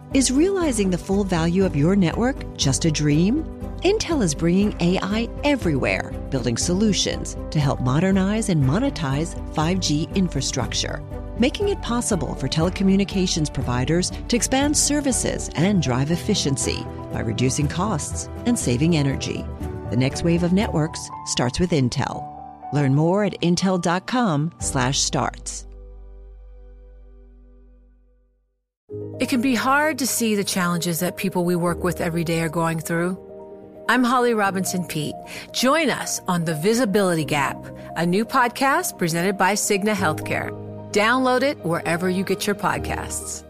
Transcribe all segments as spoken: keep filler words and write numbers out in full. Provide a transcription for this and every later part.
Is realizing the full value of your network just a dream? Intel is bringing A I everywhere, building solutions to help modernize and monetize five G infrastructure, making it possible for telecommunications providers to expand services and drive efficiency by reducing costs and saving energy. The next wave of networks starts with Intel. Learn more at intel.com slash starts. It can be hard to see the challenges that people we work with every day are going through. I'm Holly Robinson Peete. Join us on The Visibility Gap, a new podcast presented by Cigna Healthcare. Download it wherever you get your podcasts.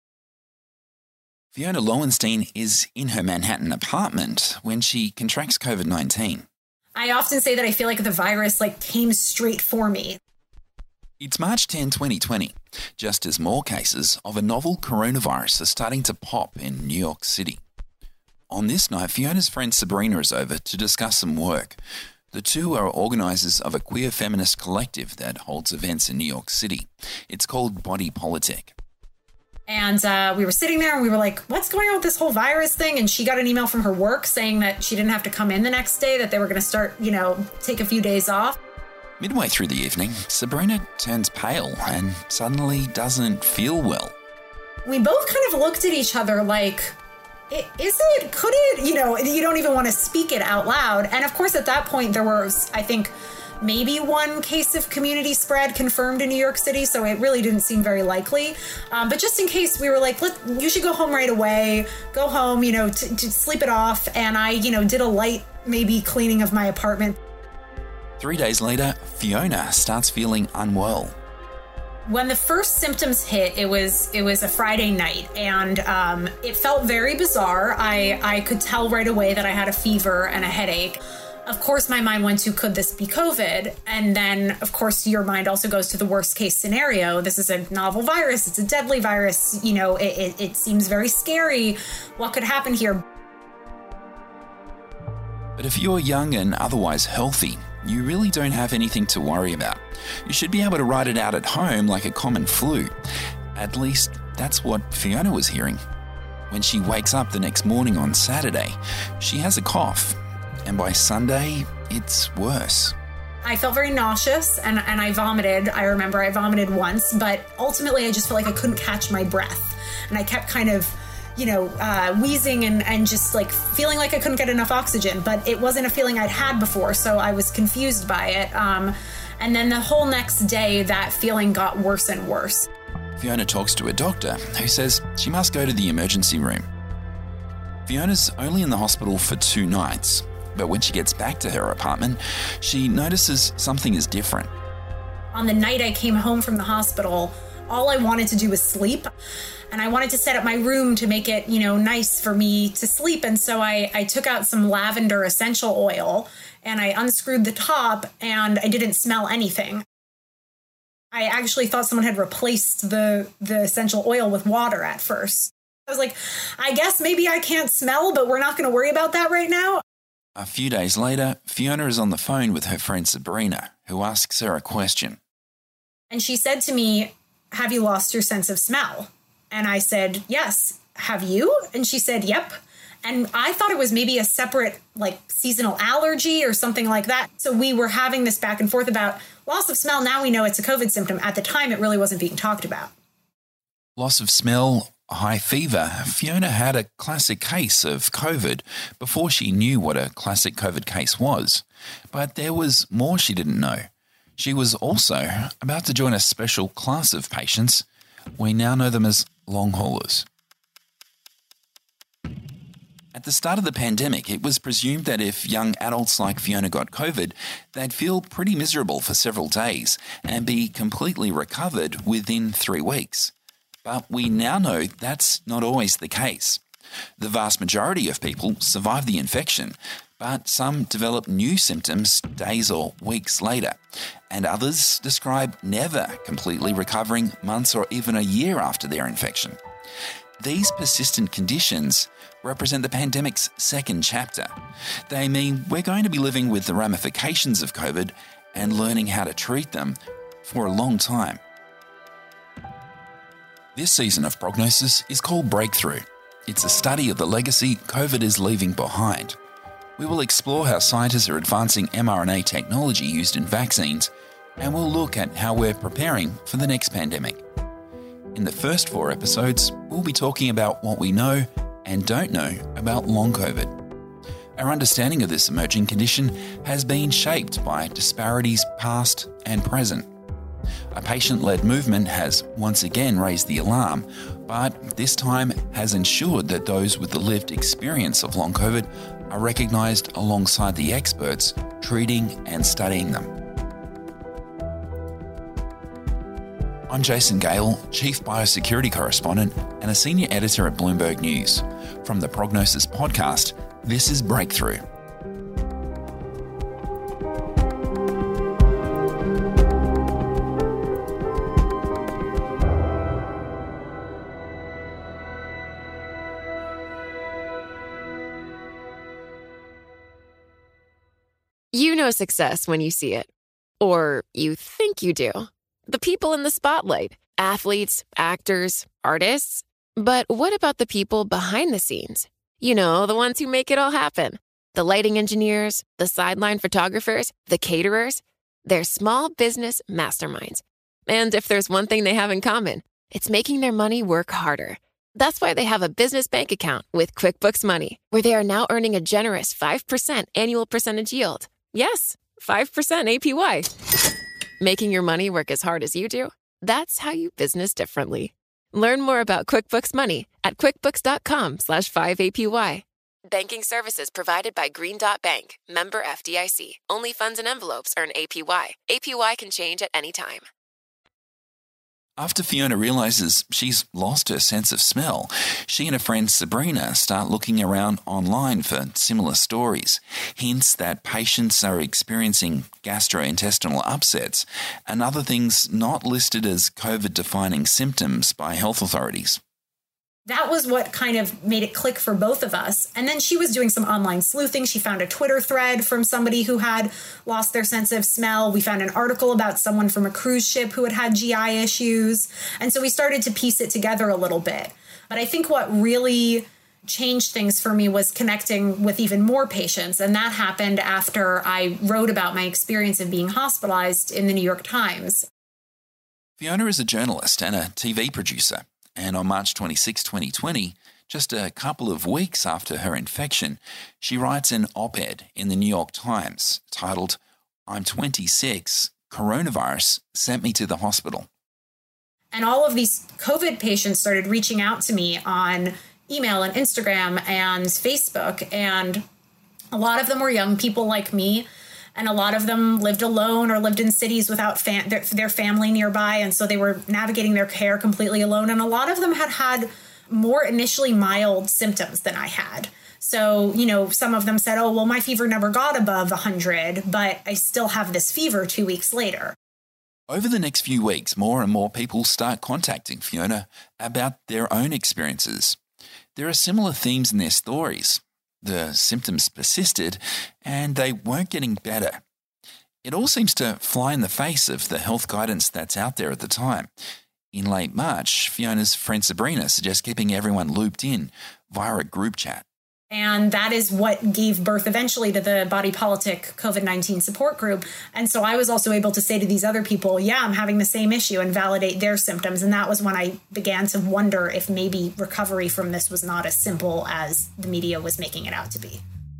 Fiona Lowenstein is in her Manhattan apartment when she contracts COVID nineteen. I often say that I feel like the virus like came straight for me. It's March tenth, twenty twenty, just as more cases of a novel coronavirus are starting to pop in New York City. On this night, Fiona's friend Sabrina is over to discuss some work. The two are organisers of a queer feminist collective that holds events in New York City. It's called Body Politic. And uh, we were sitting there and we were like, what's going on with this whole virus thing? And she got an email from her work saying that she didn't have to come in the next day, that they were going to start, you know, take a few days off. Midway through the evening, Sabrina turns pale and suddenly doesn't feel well. We both kind of looked at each other like, is it, could it, you know, you don't even want to speak it out loud. And of course, at that point, there was, I think, maybe one case of community spread confirmed in New York City, so it really didn't seem very likely. Um, but just in case, we were like, Let, you should go home right away, go home, you know, to, to sleep it off. And I, you know, did a light, maybe cleaning of my apartment. Three days later, Fiona starts feeling unwell. When the first symptoms hit, it was it was a Friday night, and um, it felt very bizarre. I, I could tell right away that I had a fever and a headache. Of course, my mind went to, could this be COVID? And then, of course, your mind also goes to the worst case scenario. This is a novel virus. It's a deadly virus. You know, it, it, it seems very scary. What could happen here? But if you're young and otherwise healthy, you really don't have anything to worry about. You should be able to ride it out at home like a common flu. At least that's what Fiona was hearing. When she wakes up the next morning on Saturday, she has a cough. And by Sunday, it's worse. I felt very nauseous and, and I vomited. I remember I vomited once, but ultimately I just felt like I couldn't catch my breath. And I kept kind of, you know, uh, wheezing and, and just like feeling like I couldn't get enough oxygen, but it wasn't a feeling I'd had before, so I was confused by it. Um, and then the whole next day, that feeling got worse and worse. Fiona talks to a doctor who says she must go to the emergency room. Fiona's only in the hospital for two nights, but when she gets back to her apartment, she notices something is different. On the night I came home from the hospital, all I wanted to do was sleep. And I wanted to set up my room to make it, you know, nice for me to sleep. And so I, I took out some lavender essential oil and I unscrewed the top and I didn't smell anything. I actually thought someone had replaced the, the essential oil with water at first. I was like, I guess maybe I can't smell, but we're not going to worry about that right now. A few days later, Fiona is on the phone with her friend Sabrina, who asks her a question. And she said to me, have you lost your sense of smell? And I said, yes. Have you? And she said, yep. And I thought it was maybe a separate, like, seasonal allergy or something like that. So we were having this back and forth about loss of smell. Now we know it's a COVID symptom. At the time, it really wasn't being talked about. Loss of smell, high fever. Fiona had a classic case of COVID before she knew what a classic COVID case was. But there was more she didn't know. She was also about to join a special class of patients. We now know them as long haulers. At the start of the pandemic, it was presumed that if young adults like Fiona got COVID, they'd feel pretty miserable for several days and be completely recovered within three weeks. But we now know that's not always the case. The vast majority of people survive the infection, but some develop new symptoms days or weeks later, and others describe never completely recovering months or even a year after their infection. These persistent conditions represent the pandemic's second chapter. They mean we're going to be living with the ramifications of COVID and learning how to treat them for a long time. This season of Prognosis is called Breakthrough. It's a study of the legacy COVID is leaving behind. We will explore how scientists are advancing mRNA technology used in vaccines, and we'll look at how we're preparing for the next pandemic. In the first four episodes, we'll be talking about what we know and don't know about long COVID. Our understanding of this emerging condition has been shaped by disparities past and present. A patient-led movement has once again raised the alarm, but this time has ensured that those with the lived experience of long COVID are recognised alongside the experts treating and studying them. I'm Jason Gale, Chief Biosecurity Correspondent and a Senior Editor at Bloomberg News. From the Prognosis Podcast, this is Breakthrough. You know success when you see it. Or you think you do. The people in the spotlight, athletes, actors, artists. But what about the people behind the scenes? You know, the ones who make it all happen. The lighting engineers, the sideline photographers, the caterers. They're small business masterminds. And if there's one thing they have in common, it's making their money work harder. That's why they have a business bank account with QuickBooks Money, where they are now earning a generous five percent annual percentage yield. Yes, five percent A P Y. Making your money work as hard as you do? That's how you business differently. Learn more about QuickBooks Money at quickbooks.com slash 5APY. Banking services provided by Green Dot Bank, member F D I C. Only funds and envelopes earn A P Y. A P Y can change at any time. After Fiona realises she's lost her sense of smell, she and her friend Sabrina start looking around online for similar stories, hints that patients are experiencing gastrointestinal upsets and other things not listed as COVID-defining symptoms by health authorities. That was what kind of made it click for both of us. And then she was doing some online sleuthing. She found a Twitter thread from somebody who had lost their sense of smell. We found an article about someone from a cruise ship who had had G I issues. And so we started to piece it together a little bit. But I think what really changed things for me was connecting with even more patients. And that happened after I wrote about my experience of being hospitalized in the New York Times. Fiona is a journalist and a T V producer. And on March twenty-sixth, twenty twenty, just a couple of weeks after her infection, she writes an op-ed in the New York Times titled, "I'm twenty-six, coronavirus sent me to the hospital." And all of these COVID patients started reaching out to me on email and Instagram and Facebook. And a lot of them were young people like me. And a lot of them lived alone or lived in cities without fam- their, their family nearby. And so they were navigating their care completely alone. And a lot of them had had more initially mild symptoms than I had. So, you know, some of them said, oh, well, my fever never got above one hundred, but I still have this fever two weeks later. Over the next few weeks, more and more people start contacting Fiona about their own experiences. There are similar themes in their stories. The symptoms persisted and they weren't getting better. It all seems to fly in the face of the health guidance that's out there at the time. In late March, Fiona's friend Sabrina suggests keeping everyone looped in via a group chat. And that is what gave birth eventually to the Body Politic COVID nineteen support group. And so I was also able to say to these other people, yeah, I'm having the same issue and validate their symptoms. And that was when I began to wonder if maybe recovery from this was not as simple as the media was making it out to be.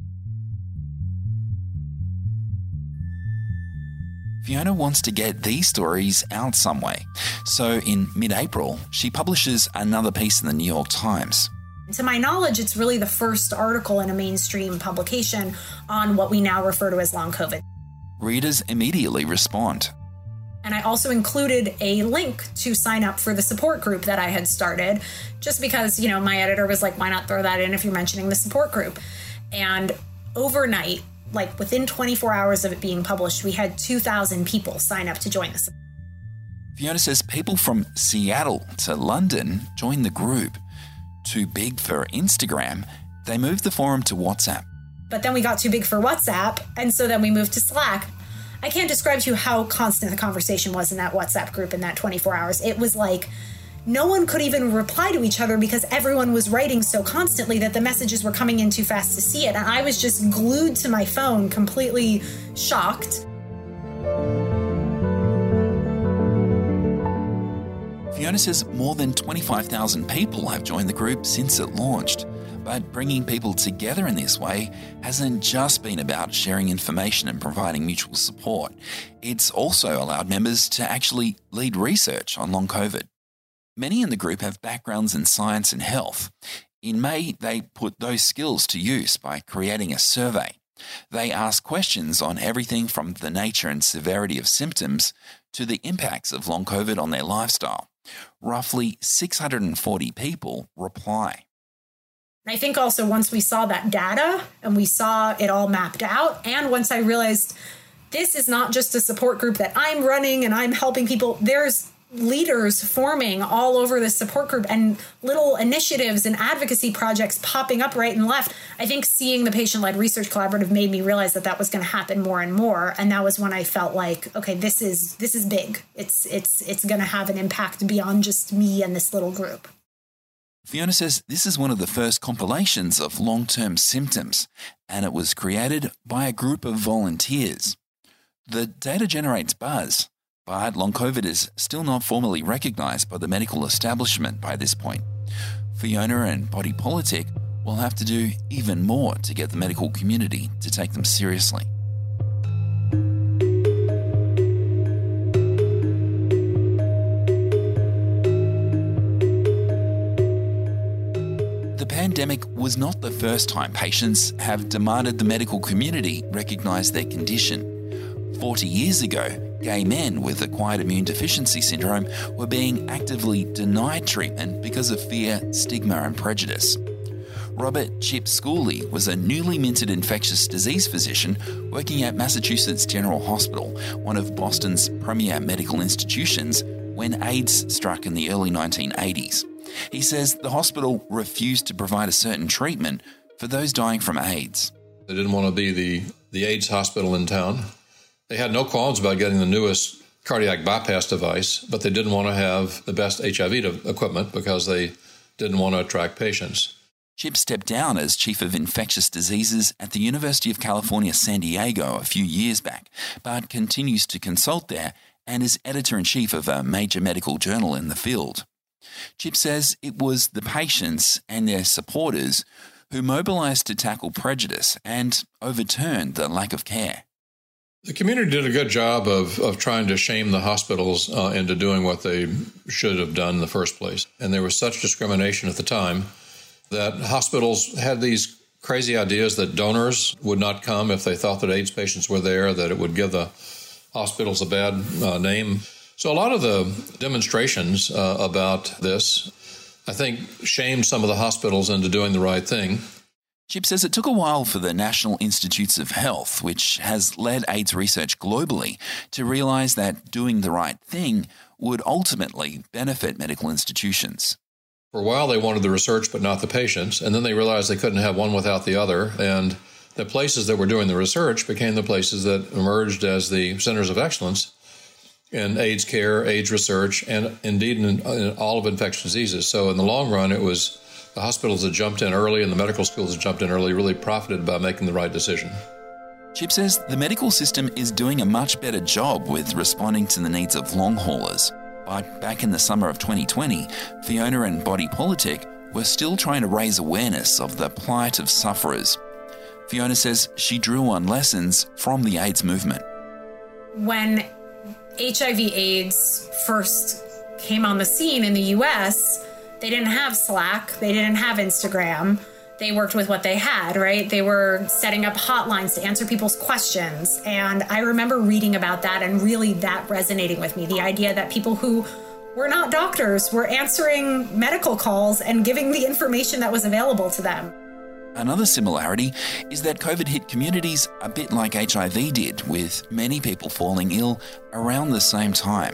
Fiona wants to get these stories out some way. So in mid-April, she publishes another piece in the New York Times. To my knowledge, it's really the first article in a mainstream publication on what we now refer to as long COVID. Readers immediately respond. And I also included a link to sign up for the support group that I had started, just because, you know, my editor was like, why not throw that in if you're mentioning the support group? And overnight, like within twenty-four hours of it being published, we had two thousand people sign up to join us. Fiona says people from Seattle to London joined the group. Too big for Instagram, they moved the forum to WhatsApp. But then we got too big for WhatsApp, and so then we moved to Slack. I can't describe to you how constant the conversation was in that WhatsApp group in that twenty-four hours. It was like no one could even reply to each other because everyone was writing so constantly that the messages were coming in too fast to see it. And I was just glued to my phone, completely shocked. Fiona says more than twenty-five thousand people have joined the group since it launched. But bringing people together in this way hasn't just been about sharing information and providing mutual support. It's also allowed members to actually lead research on long COVID. Many in the group have backgrounds in science and health. In May, they put those skills to use by creating a survey. They ask questions on everything from the nature and severity of symptoms to the impacts of long COVID on their lifestyle. Roughly six hundred forty people reply. I think also once we saw that data and we saw it all mapped out, and once I realized this is not just a support group that I'm running and I'm helping people, there's leaders forming all over this support group and little initiatives and advocacy projects popping up right and left. I think seeing the Patient-Led Research Collaborative made me realize that that was going to happen more and more. And that was when I felt like, okay, this is this is big. It's it's it's going to have an impact beyond just me and this little group. Fiona says this is one of the first compilations of long-term symptoms, and it was created by a group of volunteers. The data generates buzz, but long COVID is still not formally recognised by the medical establishment by this point. Fiona and Body Politic will have to do even more to get the medical community to take them seriously. The pandemic was not the first time patients have demanded the medical community recognise their condition. Forty years ago, gay men with acquired immune deficiency syndrome were being actively denied treatment because of fear, stigma and prejudice. Robert Chip Schooley was a newly minted infectious disease physician working at Massachusetts General Hospital, one of Boston's premier medical institutions, when AIDS struck in the early nineteen eighties. He says the hospital refused to provide a certain treatment for those dying from AIDS. They didn't want to be the, the AIDS hospital in town. They had no qualms about getting the newest cardiac bypass device, but they didn't want to have the best H I V equipment because they didn't want to attract patients. Chip stepped down as Chief of Infectious Diseases at the University of California, San Diego a few years back, but continues to consult there and is editor-in-chief of a major medical journal in the field. Chip says it was the patients and their supporters who mobilised to tackle prejudice and overturn the lack of care. The community did a good job of, of trying to shame the hospitals uh, into doing what they should have done in the first place. And there was such discrimination at the time that hospitals had these crazy ideas that donors would not come if they thought that AIDS patients were there, that it would give the hospitals a bad uh, name. So a lot of the demonstrations uh, about this, I think, shamed some of the hospitals into doing the right thing. Chip says it took a while for the National Institutes of Health, which has led AIDS research globally, to realise that doing the right thing would ultimately benefit medical institutions. For a while, they wanted the research but not the patients, and then they realized they couldn't have one without the other, and the places that were doing the research became the places that emerged as the centers of excellence in AIDS care, AIDS research, and indeed in, in all of infectious diseases. So in the long run, it was the hospitals that jumped in early and the medical schools that jumped in early really profited by making the right decision. Chip says the medical system is doing a much better job with responding to the needs of long haulers. But back in the summer of twenty twenty, Fiona and Body Politic were still trying to raise awareness of the plight of sufferers. Fiona says she drew on lessons from the AIDS movement. When H I V AIDS first came on the scene in the U S, they didn't have Slack, they didn't have Instagram. They worked with what they had, right? They were setting up hotlines to answer people's questions. And I remember reading about that and really that resonating with me. The idea that people who were not doctors were answering medical calls and giving the information that was available to them. Another similarity is that COVID hit communities a bit like H I V did, with many people falling ill around the same time.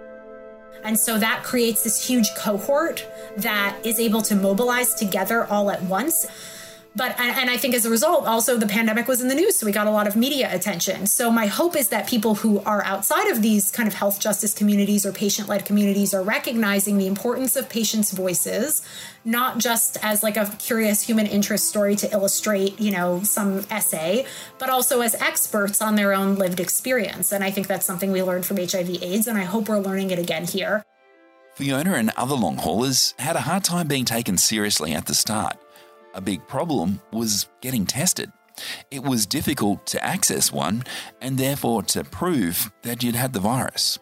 And so that creates this huge cohort that is able to mobilize together all at once. But, and I think as a result, also the pandemic was in the news, so we got a lot of media attention. So my hope is that people who are outside of these kind of health justice communities or patient-led communities are recognizing the importance of patients' voices, not just as like a curious human interest story to illustrate, you know, some essay, but also as experts on their own lived experience. And I think that's something we learned from H I V AIDS, and I hope we're learning it again here. Fiona and other long haulers had a hard time being taken seriously at the start. A big problem was getting tested. It was difficult to access one and therefore to prove that you'd had the virus.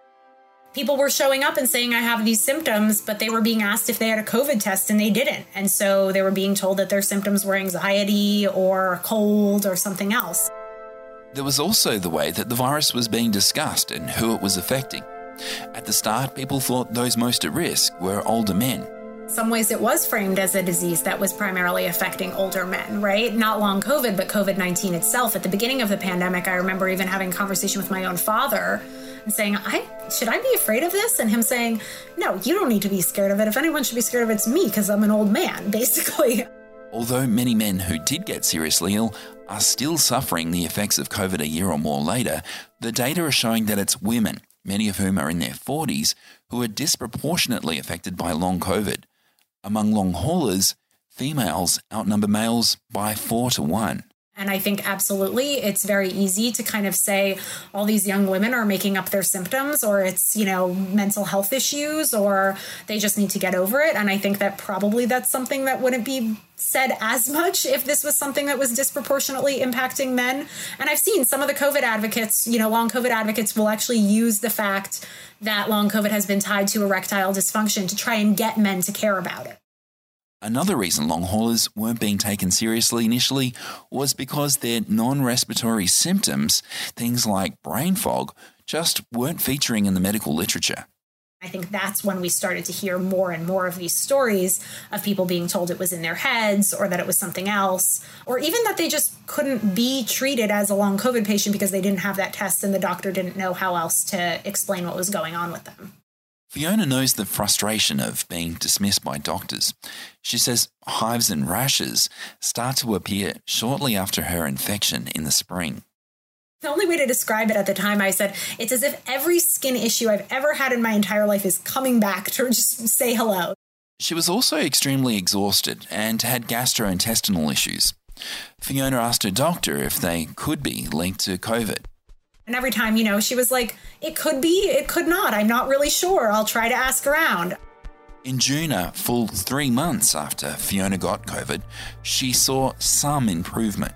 People were showing up and saying, I have these symptoms, but they were being asked if they had a COVID test and they didn't. And so they were being told that their symptoms were anxiety or cold or something else. There was also the way that the virus was being discussed and who it was affecting. At the start, people thought those most at risk were older men. In some ways it was framed as a disease that was primarily affecting older men, right? Not long COVID, but COVID nineteen itself. At the beginning of the pandemic, I remember even having a conversation with my own father and saying, I should I be afraid of this? And him saying, no, you don't need to be scared of it. If anyone should be scared of it, it's me, because I'm an old man, basically. Although many men who did get seriously ill are still suffering the effects of COVID a year or more later, the data are showing that it's women, many of whom are in their forties, who are disproportionately affected by long COVID. Among long haulers, females outnumber males by four to one. And I think absolutely it's very easy to kind of say all these young women are making up their symptoms, or it's, you know, mental health issues, or they just need to get over it. And I think that probably that's something that wouldn't be said as much if this was something that was disproportionately impacting men. And I've seen some of the COVID advocates, you know, long COVID advocates will actually use the fact that long COVID has been tied to erectile dysfunction to try and get men to care about it. Another reason long haulers weren't being taken seriously initially was because their non-respiratory symptoms, things like brain fog, just weren't featuring in the medical literature. I think that's when we started to hear more and more of these stories of people being told it was in their heads, or that it was something else, or even that they just couldn't be treated as a long COVID patient because they didn't have that test and the doctor didn't know how else to explain what was going on with them. Fiona knows the frustration of being dismissed by doctors. She says hives and rashes start to appear shortly after her infection in the spring. The only way to describe it at the time, I said, it's as if every skin issue I've ever had in my entire life is coming back to just say hello. She was also extremely exhausted and had gastrointestinal issues. Fiona asked her doctor if they could be linked to COVID. And every time, you know, she was like, it could be, it could not. I'm not really sure. I'll try to ask around. In June, a full three months after Fiona got COVID, she saw some improvement.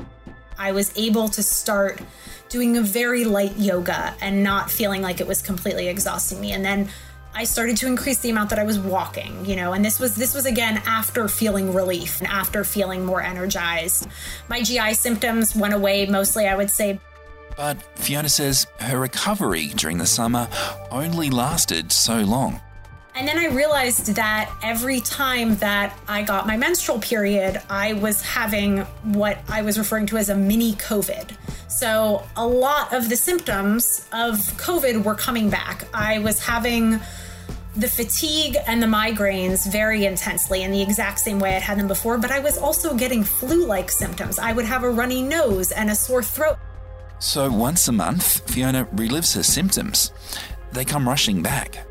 I was able to start doing a very light yoga and not feeling like it was completely exhausting me. And then I started to increase the amount that I was walking, you know, and this was this was again after feeling relief and after feeling more energized. My G I symptoms went away mostly, I would say. But Fiona says her recovery during the summer only lasted so long. And then I realized that every time that I got my menstrual period, I was having what I was referring to as a mini COVID. So a lot of the symptoms of COVID were coming back. I was having the fatigue and the migraines very intensely in the exact same way I'd had them before, but I was also getting flu-like symptoms. I would have a runny nose and a sore throat. So once a month, Fiona relives her symptoms. They come rushing back.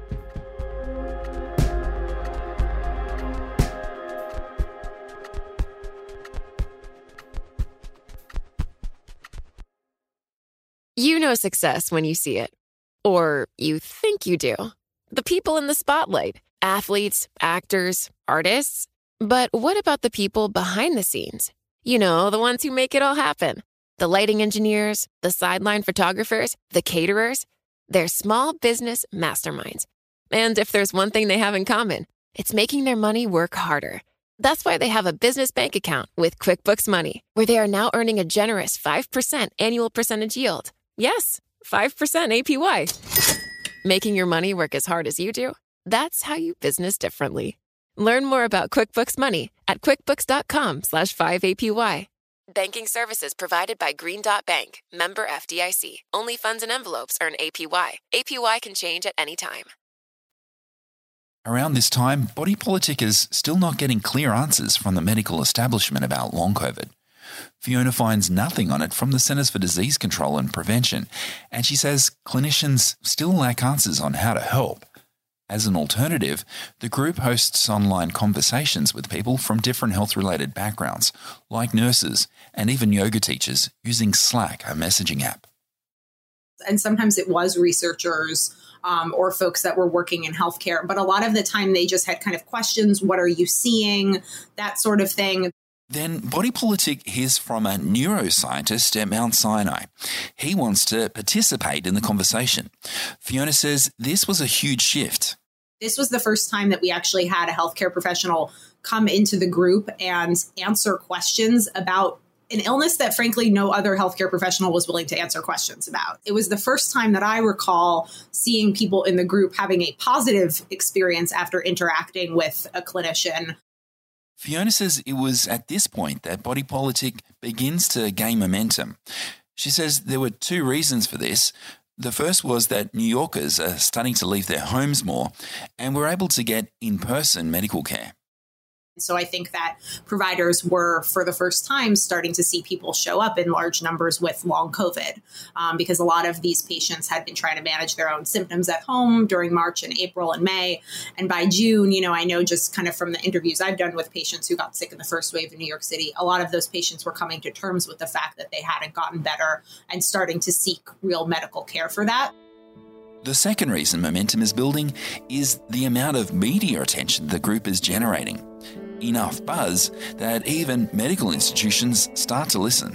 You know success when you see it. Or you think you do. The people in the spotlight. Athletes, actors, artists. But what about the people behind the scenes? You know, the ones who make it all happen. The lighting engineers, the sideline photographers, the caterers. They're small business masterminds. And if there's one thing they have in common, it's making their money work harder. That's why they have a business bank account with QuickBooks Money, where they are now earning a generous five percent annual percentage yield. Yes, five percent A P Y. Making your money work as hard as you do? That's how you business differently. Learn more about QuickBooks Money at quickbooks.com slash 5APY. Banking services provided by Green Dot Bank, member F D I C. Only funds and envelopes earn A P Y. A P Y can change at any time. Around this time, body politic is still not getting clear answers from the medical establishment about long COVID. Fiona finds nothing on it from the Centers for Disease Control and Prevention, and she says clinicians still lack answers on how to help. As an alternative, the group hosts online conversations with people from different health-related backgrounds, like nurses and even yoga teachers, using Slack, a messaging app. And sometimes it was researchers um, or folks that were working in healthcare. But a lot of the time they just had kind of questions. What are you seeing? That sort of thing. Then Body Politic hears from a neuroscientist at Mount Sinai. He wants to participate in the conversation. Fiona says this was a huge shift. This was the first time that we actually had a healthcare professional come into the group and answer questions about an illness that, frankly, no other healthcare professional was willing to answer questions about. It was the first time that I recall seeing people in the group having a positive experience after interacting with a clinician. Fiona says it was at this point that Body Politic begins to gain momentum. She says there were two reasons for this. The first was that New Yorkers are starting to leave their homes more and were able to get in-person medical care. So I think that providers were, for the first time, starting to see people show up in large numbers with long COVID, um, because a lot of these patients had been trying to manage their own symptoms at home during March and April and May. And by June, you know, I know just kind of from the interviews I've done with patients who got sick in the first wave in New York City, a lot of those patients were coming to terms with the fact that they hadn't gotten better and starting to seek real medical care for that. The second reason momentum is building is the amount of media attention the group is generating. Enough buzz that even medical institutions start to listen.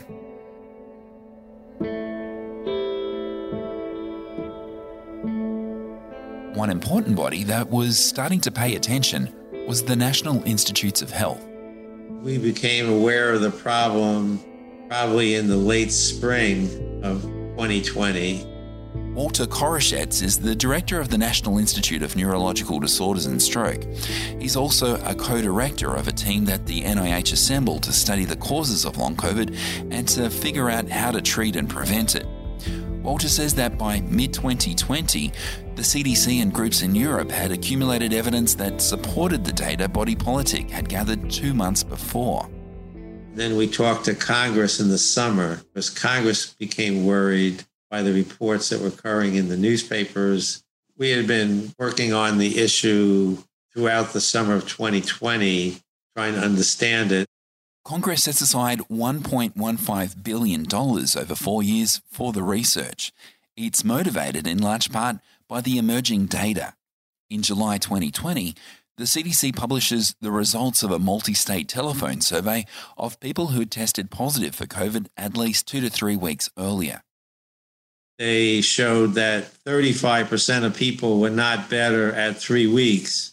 One important body that was starting to pay attention was the National Institutes of Health. We became aware of the problem probably in the late spring of twenty twenty. Walter Koroshetz is the director of the National Institute of Neurological Disorders and Stroke. He's also a co-director of a team that the N I H assembled to study the causes of long COVID and to figure out how to treat and prevent it. Walter says that by mid twenty twenty, the C D C and groups in Europe had accumulated evidence that supported the data Body Politic had gathered two months before. Then we talked to Congress in the summer because Congress became worried by the reports that were occurring in the newspapers. We had been working on the issue throughout the summer of twenty twenty, trying to understand it. Congress sets aside one point one five billion dollars over four years for the research. It's motivated in large part by the emerging data. In July twenty twenty, the C D C publishes the results of a multi-state telephone survey of people who had tested positive for COVID at least two to three weeks earlier. They showed that thirty-five percent of people were not better at three weeks.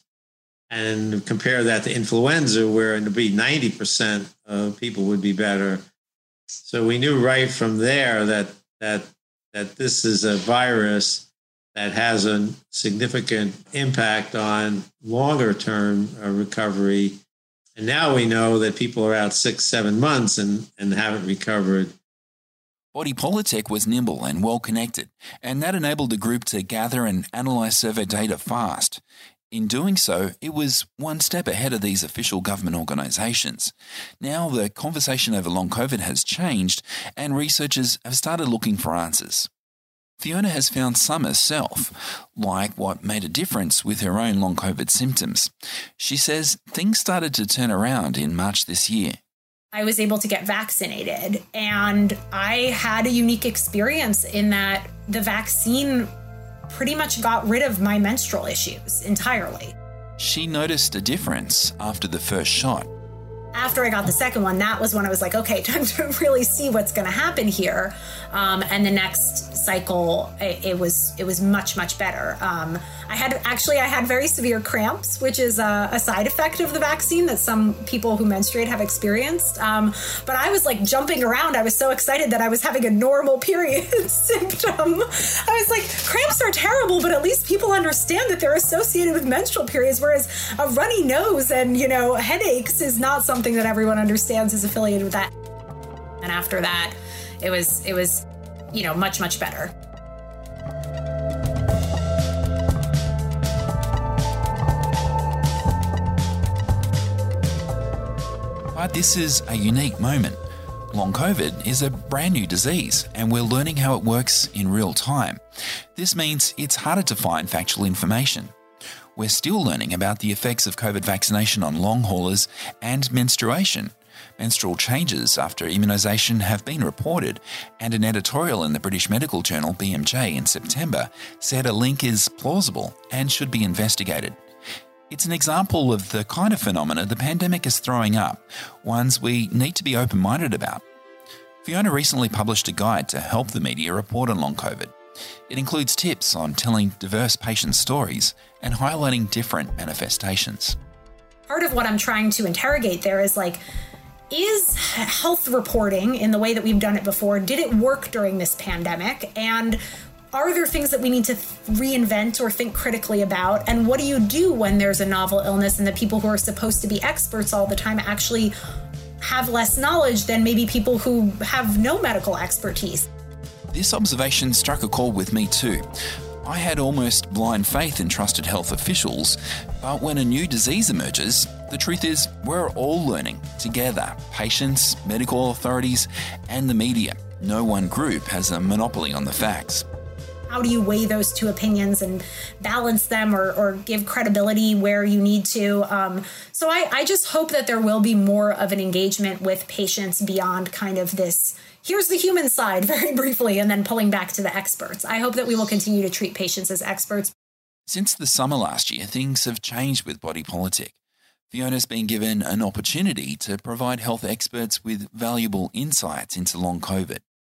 And compare that to influenza, where it would be ninety percent of people would be better. So we knew right from there that that that this is a virus that has a significant impact on longer-term recovery. And now we know that people are out six, seven months and, and haven't recovered. Body Politic was nimble and well-connected, and that enabled the group to gather and analyse survey data fast. In doing so, it was one step ahead of these official government organisations. Now the conversation over long COVID has changed, and researchers have started looking for answers. Fiona has found some herself, like what made a difference with her own long COVID symptoms. She says things started to turn around in March this year. I was able to get vaccinated, and I had a unique experience in that the vaccine pretty much got rid of my menstrual issues entirely. She noticed a difference after the first shot. After I got the second one, that was when I was like, okay, time to really see what's going to happen here. Um, and the next cycle, it, it was it was much, much better. Um, I had actually, I had very severe cramps, which is a, a side effect of the vaccine that some people who menstruate have experienced. Um, but I was like jumping around. I was so excited that I was having a normal period symptom. I was like, cramps are terrible, but at least people understand that they're associated with menstrual periods, whereas a runny nose and, you know, headaches is not something that everyone understands is affiliated with that. And after that, it was, it was, you know, much, much better. But this is a unique moment. Long COVID is a brand new disease, and we're learning how it works in real time. This means it's harder to find factual information. We're still learning about the effects of COVID vaccination on long haulers and menstruation. Menstrual changes after immunisation have been reported, and an editorial in the British medical journal B M J in September said a link is plausible and should be investigated. It's an example of the kind of phenomena the pandemic is throwing up, ones we need to be open-minded about. Fiona recently published a guide to help the media report on long COVID. It includes tips on telling diverse patient stories and highlighting different manifestations. Part of what I'm trying to interrogate there is like, is health reporting in the way that we've done it before, did it work during this pandemic? And are there things that we need to reinvent or think critically about? And what do you do when there's a novel illness and the people who are supposed to be experts all the time actually have less knowledge than maybe people who have no medical expertise? This observation struck a chord with me too. I had almost blind faith in trusted health officials, but when a new disease emerges, the truth is we're all learning together, patients, medical authorities, and the media. No one group has a monopoly on the facts. How do you weigh those two opinions and balance them or, or give credibility where you need to? Um, so I, I just hope that there will be more of an engagement with patients beyond kind of this, here's the human side very briefly, and then pulling back to the experts. I hope that we will continue to treat patients as experts. Since the summer last year, things have changed with Body Politic. Fiona's been given an opportunity to provide health experts with valuable insights into long COVID.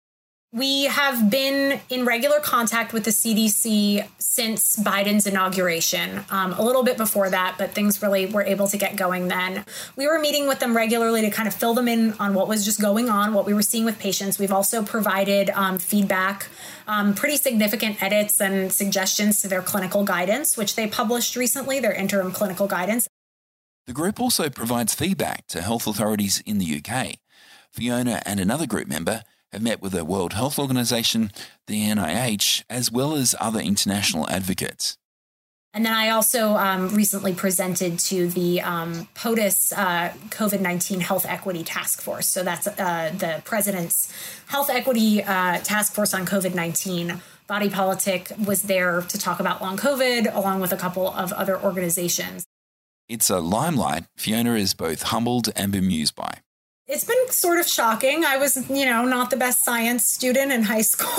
We have been in regular contact with the C D C since Biden's inauguration, um, a little bit before that, but things really were able to get going then. We were meeting with them regularly to kind of fill them in on what was just going on, what we were seeing with patients. We've also provided um, feedback, um, pretty significant edits and suggestions to their clinical guidance, which they published recently, their interim clinical guidance. The group also provides feedback to health authorities in the U K. Fiona and another group member have met with the World Health Organization, the N I H, as well as other international advocates. And then I also um, recently presented to the um, POTUS uh, COVID nineteen Health Equity Task Force. So that's uh, the President's Health Equity uh, Task Force on COVID nineteen. Body Politic was there to talk about long COVID, along with a couple of other organizations. It's a limelight Fiona is both humbled and bemused by. It's been sort of shocking. I was, you know, not the best science student in high school.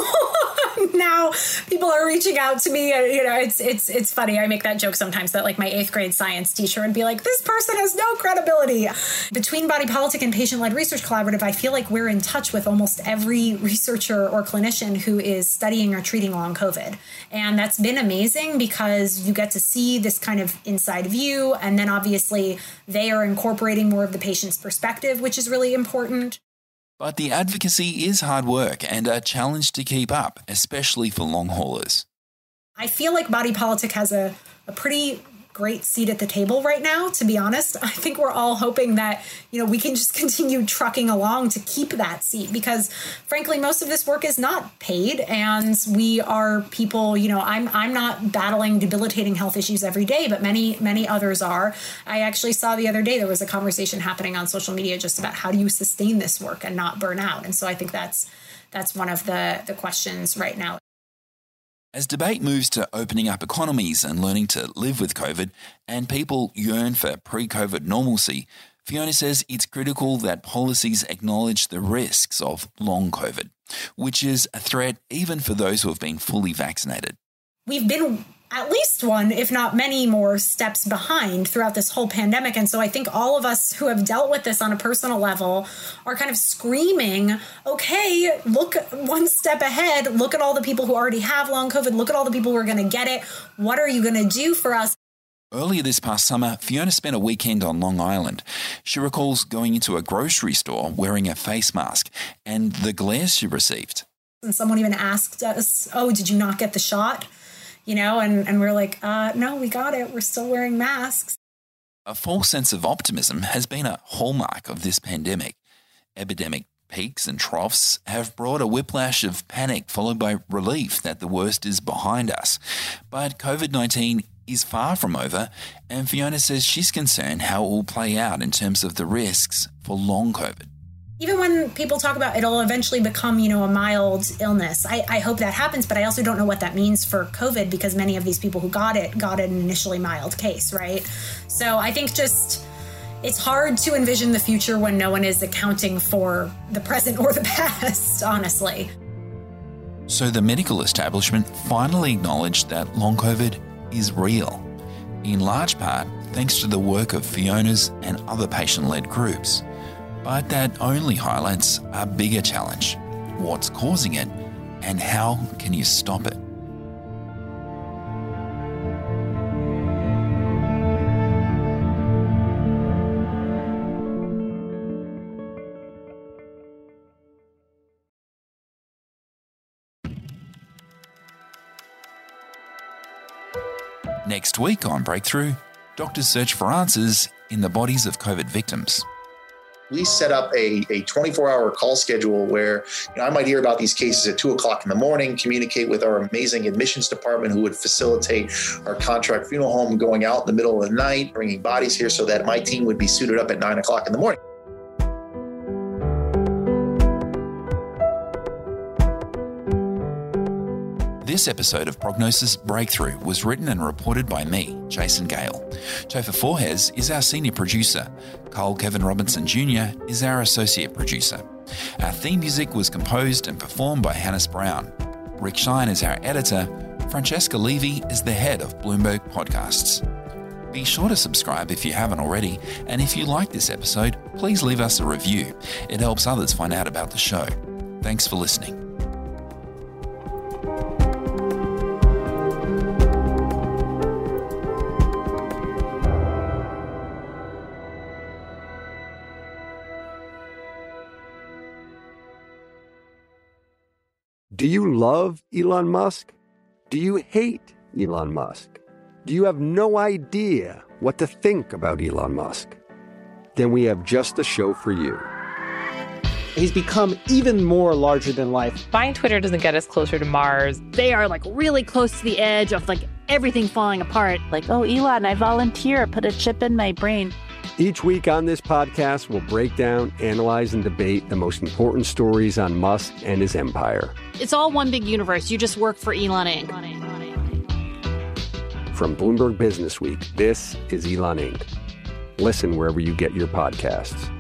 Now people are reaching out to me. You know, it's it's it's funny. I make that joke sometimes that like my eighth grade science teacher would be like, this person has no credibility. Between Body Politic and Patient-Led Research Collaborative, I feel like we're in touch with almost every researcher or clinician who is studying or treating long COVID. And that's been amazing because you get to see this kind of inside view. And then obviously they are incorporating more of the patient's perspective, which is really important. But the advocacy is hard work and a challenge to keep up, especially for long haulers. I feel like Body Politic has a, a pretty great seat at the table right now, to be honest. I think we're all hoping that, you know, we can just continue trucking along to keep that seat because, frankly, most of this work is not paid and we are people, you know, I'm I'm not battling debilitating health issues every day, but many, many others are. I actually saw the other day there was a conversation happening on social media just about how do you sustain this work and not burn out. And so I think that's that's one of the, the questions right now. As debate moves to opening up economies and learning to live with COVID, and people yearn for pre-COVID normalcy, Fiona says it's critical that policies acknowledge the risks of long COVID, which is a threat even for those who have been fully vaccinated. We've been at least one, if not many more steps behind throughout this whole pandemic. And so I think all of us who have dealt with this on a personal level are kind of screaming, okay, look one step ahead. Look at all the people who already have long COVID. Look at all the people who are going to get it. What are you going to do for us? Earlier this past summer, Fiona spent a weekend on Long Island. She recalls going into a grocery store wearing a face mask and the glare she received. And someone even asked us, oh, did you not get the shot? You know, and, and we're like, uh, no, we got it. We're still wearing masks. A false sense of optimism has been a hallmark of this pandemic. Epidemic peaks and troughs have brought a whiplash of panic followed by relief that the worst is behind us. But COVID nineteen is far from over, and Fiona says she's concerned how it will play out in terms of the risks for long COVID. Even when people talk about it'll eventually become, you know, a mild illness, I, I hope that happens, but I also don't know what that means for COVID because many of these people who got it got an initially mild case, right? So I think just it's hard to envision the future when no one is accounting for the present or the past, honestly. So the medical establishment finally acknowledged that long COVID is real, in large part thanks to the work of Fiona's and other patient-led groups. But that only highlights a bigger challenge: what's causing it and how can you stop it? Next week on Breakthrough, doctors search for answers in the bodies of COVID victims. We set up a, a twenty-four hour call schedule where, you know, I might hear about these cases at two o'clock in the morning, communicate with our amazing admissions department who would facilitate our contract funeral home going out in the middle of the night, bringing bodies here so that my team would be suited up at nine o'clock in the morning. This episode of Prognosis Breakthrough was written and reported by me, Jason Gale. Topher Forhes is our senior producer. Cole Kevin Robinson Junior is our associate producer. Our theme music was composed and performed by Hannes Brown. Rick Shine is our editor. Francesca Levy is the head of Bloomberg Podcasts. Be sure to subscribe if you haven't already, and if you like this episode, please leave us a review. It helps others find out about the show. Thanks for listening. Do you love Elon Musk? Do you hate Elon Musk? Do you have no idea what to think about Elon Musk? Then we have just the show for you. He's become even more larger than life. Buying Twitter doesn't get us closer to Mars. They are like really close to the edge of like everything falling apart. Like, oh, Elon, I volunteer. Put a chip in my brain. Each week on this podcast, we'll break down, analyze, and debate the most important stories on Musk and his empire. It's all one big universe. You just work for Elon Incorporated. From Bloomberg Business Week, this is Elon Incorporated. Listen wherever you get your podcasts.